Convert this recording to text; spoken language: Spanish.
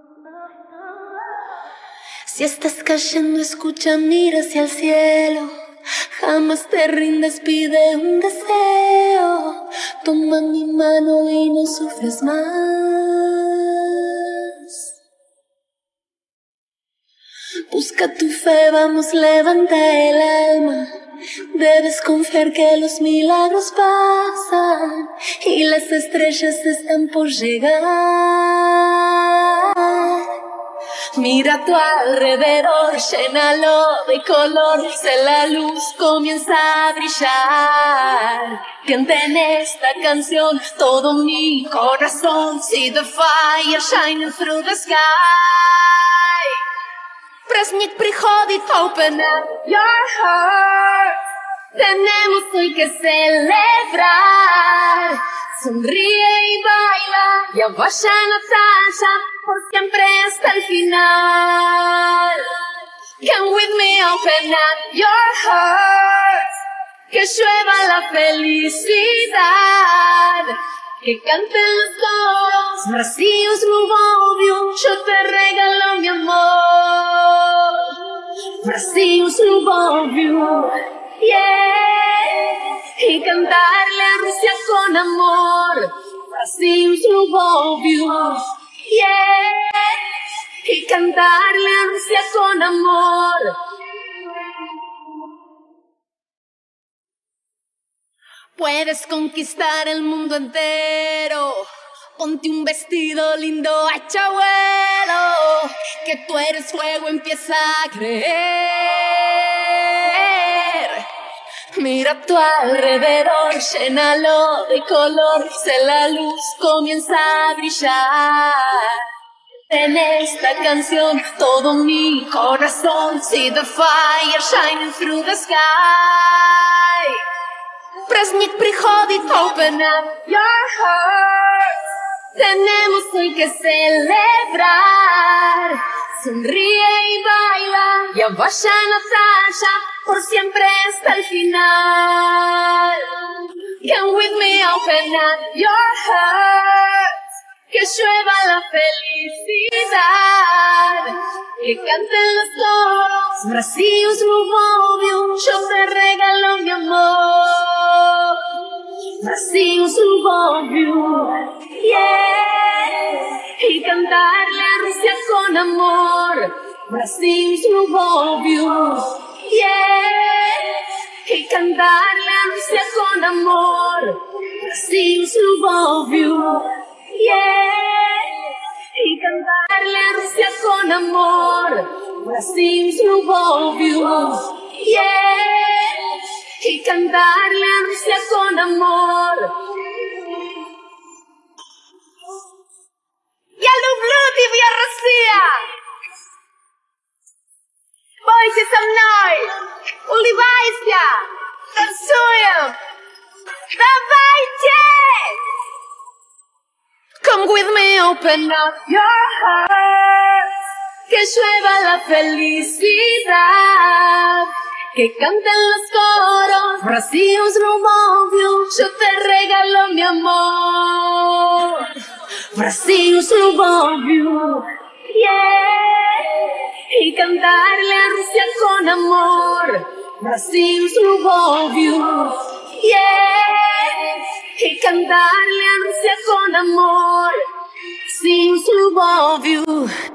Si estás cayendo, escucha, mira hacia el cielo. Jamás te rindas, pide un deseo. Toma mi mano y no sufres más. Busca tu fe, vamos, levanta el alma. Debes confiar que los milagros pasan y las estrellas están por llegar. Mira a tu alrededor, llénalo de color, se la luz comienza a brillar. Canta en esta canción todo mi corazón. See the fire shining through the sky. Праздник приходит, open up your heart. Tenemos hoy que celebrar. Sonríe y baila, ya vaya Natasha, por siempre hasta el final. Come with me, open up your heart. Que llueva la felicidad. Que canten los coros, Brazil's love you. Yo te regalo mi amor. Brazil's love you, yeah. Y cantarle a Rusia con amor. Brazil's love you, yeah. Y cantarle a Rusia con amor. Puedes conquistar el mundo entero. Ponte un vestido lindo, hecho vuelo. Que tú eres fuego, empieza a creer. Mira a tu alrededor, llénalo de color. Se la luz comienza a brillar. En esta canción todo mi corazón. See the fire shining through the sky. Праздник приходит, open up your heart. Tenemos hoy que celebrar. Sonríe y baila, ya vaya Natasha, por siempre hasta el final. Come with me, open up your heart. Que llueva la felicidad. Que canten los coros, Brazil's love you. Yo te regalo mi amor. Brazil's love you, yeah. Y cantarle a Rusia con amor. Brazil's love you, yeah. Y cantarle a Rusia con amor. Brazil's love you, yeah. Y cantarle a Rusia con amor. Brazil's love you, yeah. Y cantarle a Rusia con amor. Я люблю тебя, Россия! Бойся со мной! Улыбайся! Танцуем! Давайте! Come with me, open up your heart. Que llueva la felicidad. Que canten los coros, Brazil's love you. Yo te regalo mi amor. Brazil's love you, yeah. Y cantarle a Rusia con amor. Brazil's love you, yeah. Y cantarle a Rusia con amor. Brazil's love you.